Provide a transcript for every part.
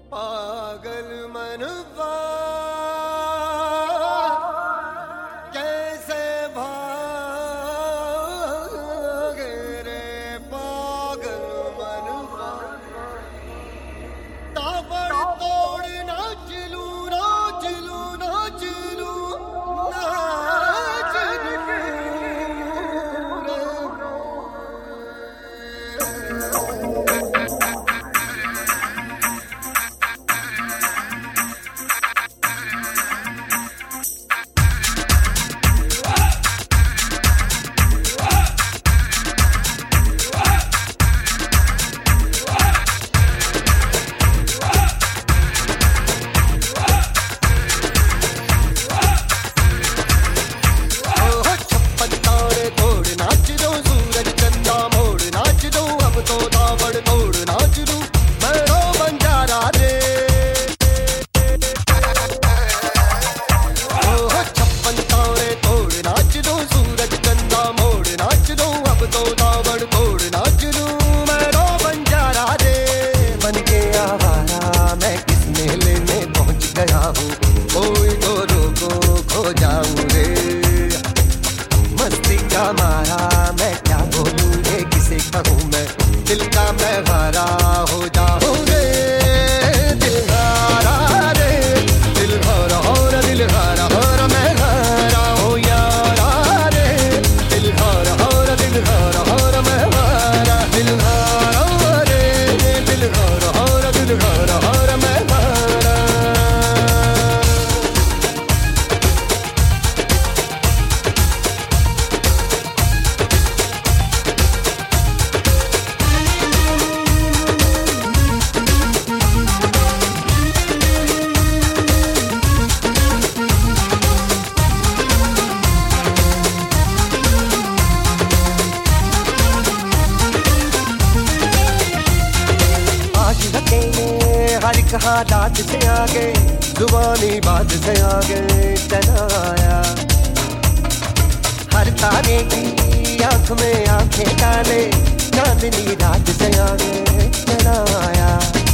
पागल मनवा कैसे भागे रे पागल मनवा ताबड़ तोड़ नाच लूं नाच लूं नाच लूं नाच कोई तो रोको खो जाऊं रे मस्ती का मारा मैं क्या बोलूं रे किसे कहूं मैं दिल का मैं हारा हो जाऊं रे दिल हारा रे दिल हारा और दिल हारा और मैं हारा हो यारा रे दिल हारा और दिल हारा और मैं हारा दिल हारा रे दिल हारा और दिल हारा और मैं हारा हर कहा दाद से आगे जुबानी बात से आगे चला आया हर तारे की आंख में आंखें डाले चांदनी रात से आगे चला आया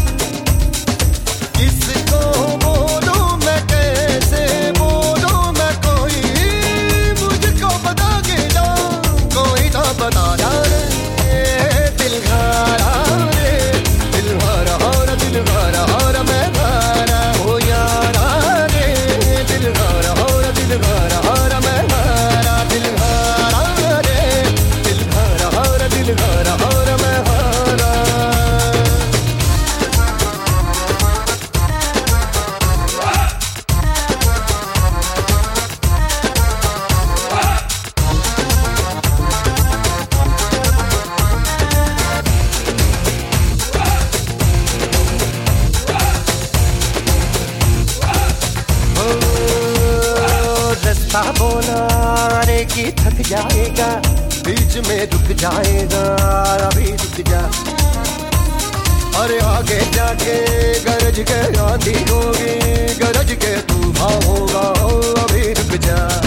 किसको बोलूं मैं कैसे बोलूं मैं कोई मुझको बता के जा कोई तो बता जा दिल हारा रे दिल हारा और दिल हारा और मैं हारा हो यारा रे दिल हारा और दिल हारा और मैं हारा दिल हारा रे दिल हारा और दिल हारा और मैं हारा बोला रे कि थक जाएगा बीच में रुक जाएगा अभी रुक जा अरे आगे जाके गरज के आंधी होगी गरज के तूफान होगा अभी रुक जा